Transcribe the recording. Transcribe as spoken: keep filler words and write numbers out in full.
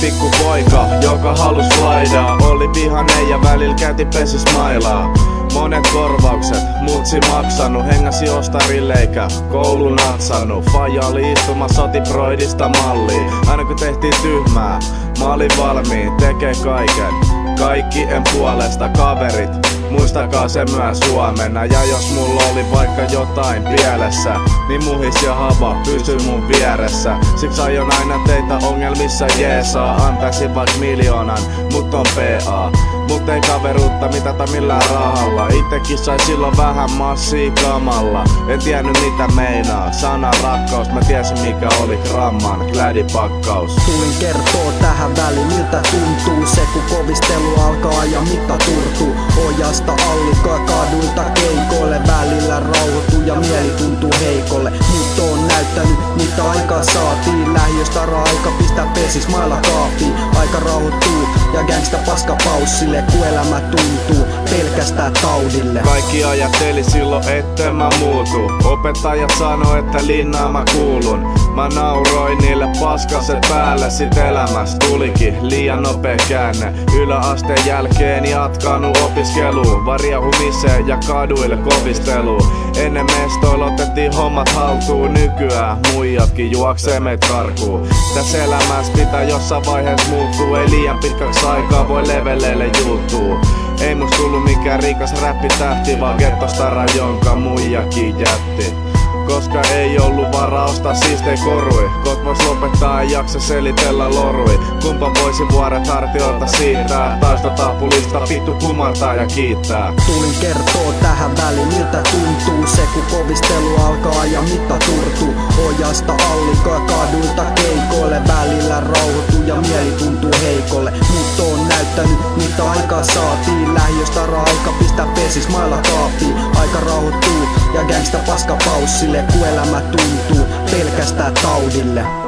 pikku poika, joka halus laidaa. Oli vihanen ja välillä käytiin pesis mailaa. Monet korvaukset, mutsi maksanut, hengäsi ostarille eikä koulu natsannut. Faija oli istumassa, oti broidista malliin. Aina kun tehtiin tyhmää, mä olin valmiin, tekee kaiken. Kaikkien puolesta kaverit, muistakaa se myös huomenna. Ja jos mulla oli vaikka jotain pielessä, niin muhis ja hava pysy mun vieressä. Siksi aion aina teitä ongelmissa jeesaa. Antaisin vaik miljoonan, mut on P A. Mut ei kaveruutta mitata millään rahalla. Ittekin sai silloin vähän massia kamalla. En tiennyt mitä meinaa, sana rakkaus. Mä tiesin mikä oli gramman glädipakkaus. Tulin kertoo tähän väliin miltä tuntuu se kun kovistelu alkaa ja mitta turtuu. Ojasta allikaa kaduilta keikoille, välillä rauhoituu ja mieli tuntuu heikolle. Nyt on näyttänyt mitä aikaa saatiin, lähiöstä aika pistää pesis mailla kaapiin. Aika rauhoittuu ja gangsta paska paussille, kun elämä tuntuu pelkästään taudille. Kaikki ajatteli silloin etten mä muutu. Opettajat sano että linnaan mä kuulun. Mä nauroin niille paskaset päälle, sit elämästä tulikin liian nopea käänne. Yläasteen jälkeen jatkanut opiskeluun, varjahumiseen ja kaduille kovisteluun. Ennen mestoilla otettiin hommat haltuun, nykyään muijatkin juoksee meitä karkuun. Tässä elämässä pitää jossain vaiheessa muuttuu, ei liian pitkäksi aikaa voi leveleille juuttuu. Ei musta tullu mikään rikas räppitähti, vaan gettostara jonka muijakin jätti. Koska ei ollut varaa ostaa siistei korui. Kot vois lopettaa, ei jaksa selitellä lorui. Kumpa voisi vuoret hartiolta siirtää. Taista tapulista vittu kumartaa ja kiittää. Tulin kertoo tähän väliin miltä tuntuu se kun kovistelu alkaa ja mitta turtuu. Ojasta allikaa kaduilta keikoille, välillä rauhoituu ja mieli tuntuu heikolle. Mut on näyttänyt mitä aikaa saatiin, lähiöstä aika pistää pesis mailla kaapiin. Aika rauhoittuu ja gangsta paska paussille, kun elämä tuntuu pelkästään taudille.